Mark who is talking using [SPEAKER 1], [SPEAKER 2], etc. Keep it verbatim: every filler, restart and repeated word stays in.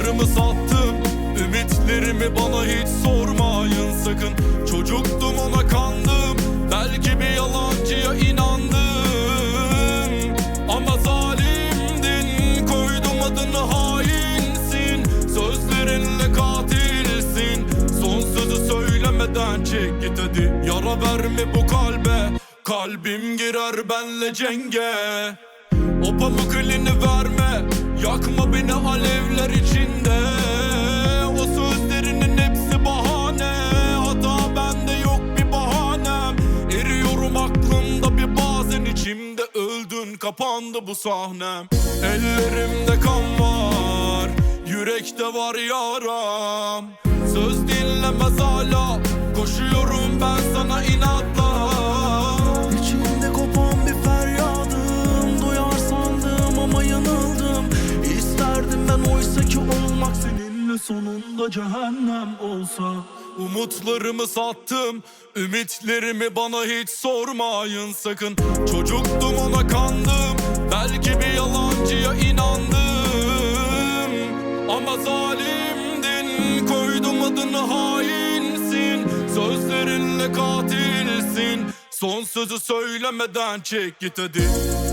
[SPEAKER 1] Umutlarımı sattım, ümitlerimi bana hiç sormayın sakın. Çocuktum ona kandım, belki bir yalancıya inandım. Ama zalimdin, koydum adını hainsin. Sözlerinle katilsin, son sözü söylemeden çek git hadi. Yara verme bu kalbe, kalbim girer benle cenge. O pamuk elini verme, yakma beni alevler içinde. O sözlerinin hepsi bahane, hata bende yok bir bahanem. Eriyorum aklımda bir bazen, içimde öldün kapandı bu sahnem. Ellerimde kan var, yürekte var yaram. Söz dinlemez hala, koşuyorum ben sana inatla.
[SPEAKER 2] İçimde kopan bir feryadım, duyar sandım ama yanıldım. İsterdim ben oysa ki olmak seninle sonunda cehennem olsa.
[SPEAKER 1] Umutlarımı sattım, ümitlerimi bana hiç sormayın sakın. Çocuktum ona kandım, belki bir yalancıya inandım. Ama zalimdin, koydum adını hainsin. Sözlerinle katilsin, son sözü söylemeden çek git hadi.